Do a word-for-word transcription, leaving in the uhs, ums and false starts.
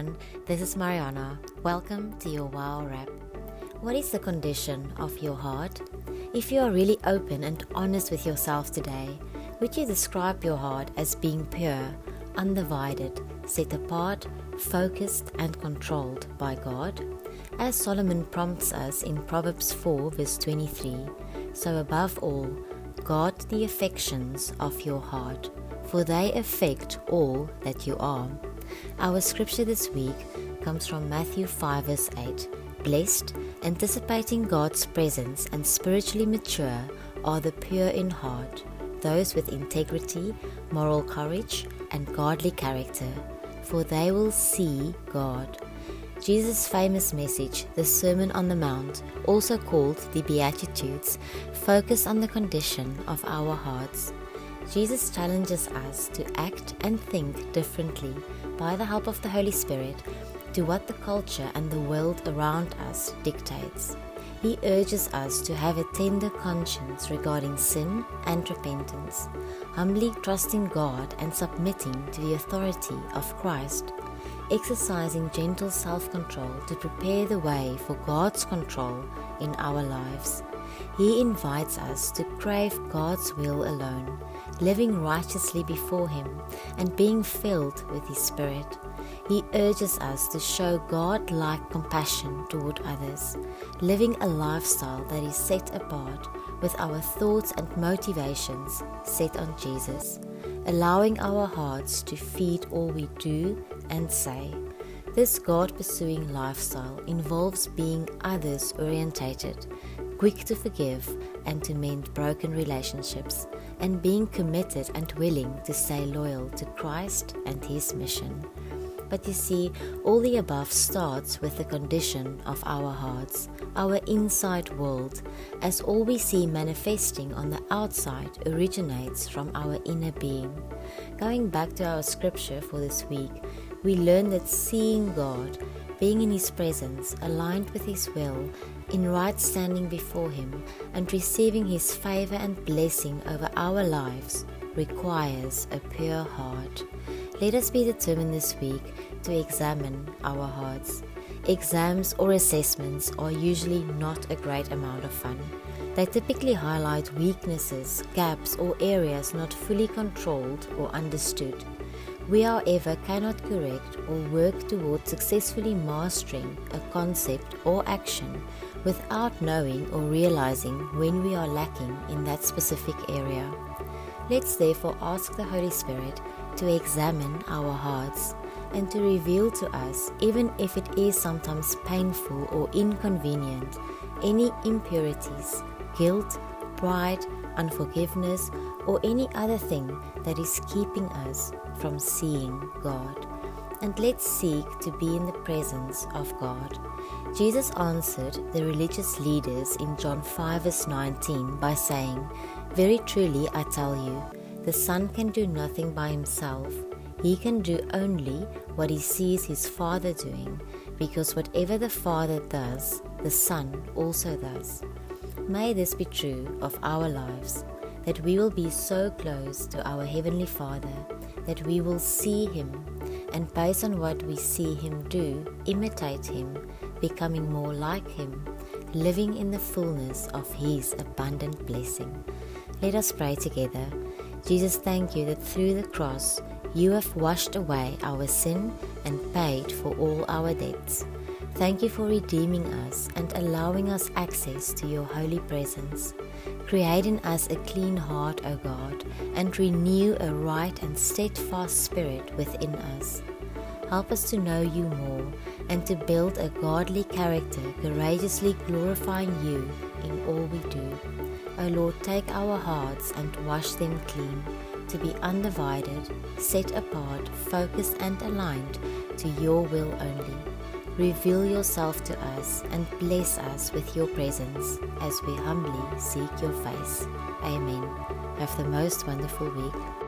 everyone, this is Mariana. Welcome to your Wow Wrap. What is the condition of your heart? If you are really open and honest with yourself today, would you describe your heart as being pure, undivided, set apart, focused and controlled by God? As Solomon prompts us in Proverbs four verse twenty-three, so above all, guard the affections of your heart, for they affect all that you are. Our scripture this week comes from Matthew five verse eight. Blessed, anticipating God's presence and spiritually mature are the pure in heart, those with integrity, moral courage, and godly character, for they will see God. Jesus' famous message, the Sermon on the Mount, also called the Beatitudes, focus on the condition of our hearts. Jesus challenges us to act and think differently by the help of the Holy Spirit to what the culture and the world around us dictates. He urges us to have a tender conscience regarding sin and repentance, humbly trusting God and submitting to the authority of Christ, exercising gentle self-control to prepare the way for God's control in our lives. He invites us to crave God's will alone, living righteously before Him and being filled with His Spirit. He urges us to show God-like compassion toward others, living a lifestyle that is set apart with our thoughts and motivations set on Jesus, allowing our hearts to feed all we do and say. This God-pursuing lifestyle involves being others-orientated, quick to forgive and to mend broken relationships, and being committed and willing to stay loyal to Christ and His mission. But you see, all the above starts with the condition of our hearts, our inside world, as all we see manifesting on the outside originates from our inner being. Going back to our scripture for this week, we learn that seeing God, being in His presence, aligned with His will, in right standing before Him, and receiving His favor and blessing over our lives, requires a pure heart. Let us be determined this week to examine our hearts. Exams or assessments are usually not a great amount of fun. They typically highlight weaknesses, gaps, or areas not fully controlled or understood. We, however, cannot correct or work towards successfully mastering a concept or action without knowing or realizing when we are lacking in that specific area. Let's therefore ask the Holy Spirit to examine our hearts and to reveal to us, even if it is sometimes painful or inconvenient, any impurities, guilt, pride, unforgiveness, or any other thing that is keeping us from seeing God. And let's seek to be in the presence of God. Jesus answered the religious leaders in John five verse nineteen by saying, "Very truly I tell you, the Son can do nothing by Himself. He can do only what He sees His Father doing, because whatever the Father does, the Son also does." May this be true of our lives, that we will be so close to our Heavenly Father that we will see Him, and based on what we see Him do, imitate Him, becoming more like Him, living in the fullness of His abundant blessing. Let us pray together. Jesus, thank You that through the cross You have washed away our sin and paid for all our debts. Thank You for redeeming us and allowing us access to Your holy presence. Create in us a clean heart, O God, and renew a right and steadfast spirit within us. Help us to know You more and to build a godly character, courageously glorifying You in all we do. O Lord, take our hearts and wash them clean, to be undivided, set apart, focused and aligned to Your will only. Reveal Yourself to us and bless us with Your presence as we humbly seek Your face. Amen. Have the most wonderful week.